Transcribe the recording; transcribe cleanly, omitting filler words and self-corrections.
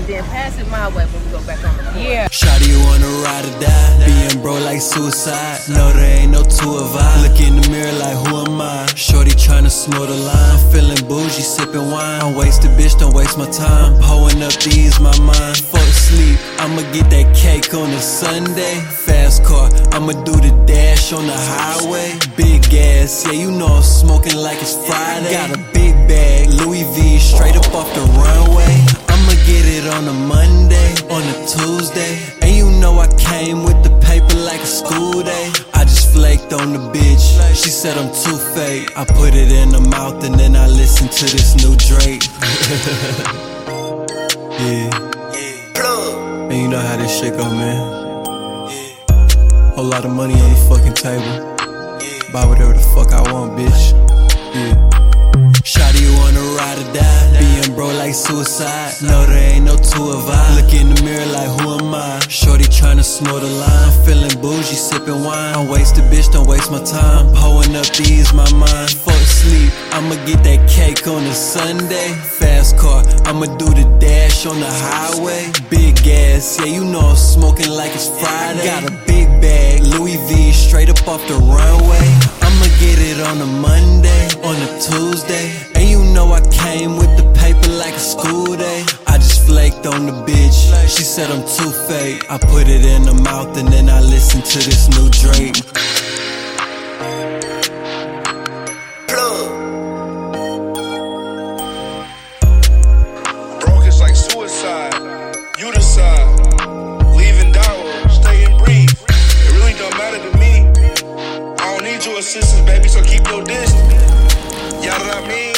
then pass it my way when we go back on the court. Yeah. Shawty, you wanna ride or die? Being bro like suicide. No, there ain't no two of us. Look in the mirror like, who am I? Shorty tryna snort a line. I'm feeling bougie, sipping wine. I'm wasted, bitch, don't waste my time. I'm pulling up to ease my mind. Fuck sleep, I'ma get that cake on a Sunday. Fast car, I'ma do the dash on the highway. Big gas, yeah, you know I'm smoking like it's Friday. Got a big bag, Louis V, straight up off the runway. I'ma get it on a Monday, on a Tuesday. And you know I came with the paper like a school day. I just flaked on the bitch, she said I'm too fake. I put it in her mouth and then I listened to this new Drake. Yeah. And you know how this shit go, man. Whole lot of money on the fucking table. Buy whatever the fuck I want, bitch. Yeah. Shawty, you wanna ride or die? Being bro like suicide. No, there ain't no two of us. Look in the mirror like, who am I? Shorty tryna snort a line. I'm feeling bougie, sipping wine. I'm wasted, bitch, don't waste my time. Pulling up to ease my mind. Fuck sleep, I'ma get that cake on a Sunday. Fast car, I'ma do the dash on the highway. Big gas, yeah, you know I'm smoking like it's Friday. Got a big bag, Louis V, straight up off the runway. I'ma get it on a Monday, on a Tuesday. And you know I came with the paper like a school day. I just flaked on the bitch, she said I'm too fake. I put it in her mouth and then I listened to this new Drake. Broke is like suicide, you decide. Leaving down, stay and breathe. It really don't matter to me. I don't need your assistance, baby, so keep your distance. You know what I mean?